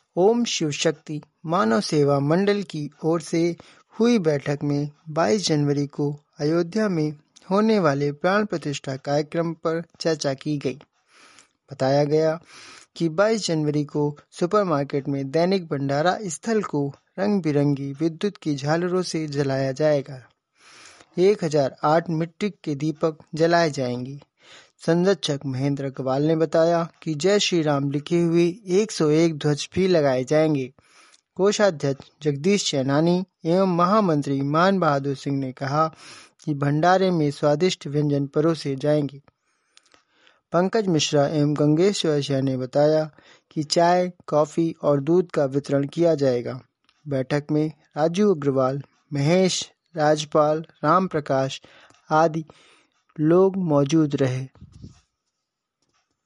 ओम शिव शक्ति मानव सेवा मंडल की ओर से हुई बैठक में 22 जनवरी को अयोध्या में होने वाले प्राण प्रतिष्ठा कार्यक्रम पर चर्चा की गई। बताया गया कि 22 जनवरी को सुपरमार्केट में दैनिक भंडारा स्थल को रंग बिरंगी विद्युत की झालरों से जलाया जाएगा। 1008 मीट्रिक के दीपक जलाए जाएंगे। संरक्षक महेंद्र अग्रवाल ने बताया कि जय श्री राम लिखे हुए 101 ध्वज भी लगाए जाएंगे। कोषाध्यक्ष जगदीश चैनानी एवं महामंत्री मान बहादुर सिंह ने कहा कि भंडारे में स्वादिष्ट व्यंजन परोसे जाएंगे। पंकज मिश्रा एवं गंगेश चौरसिया ने बताया कि चाय, कॉफी और दूध का वितरण किया जाएगा। बैठक में राजू अग्रवाल, महेश, राजपाल, राम प्रकाश आदि लोग मौजूद रहे।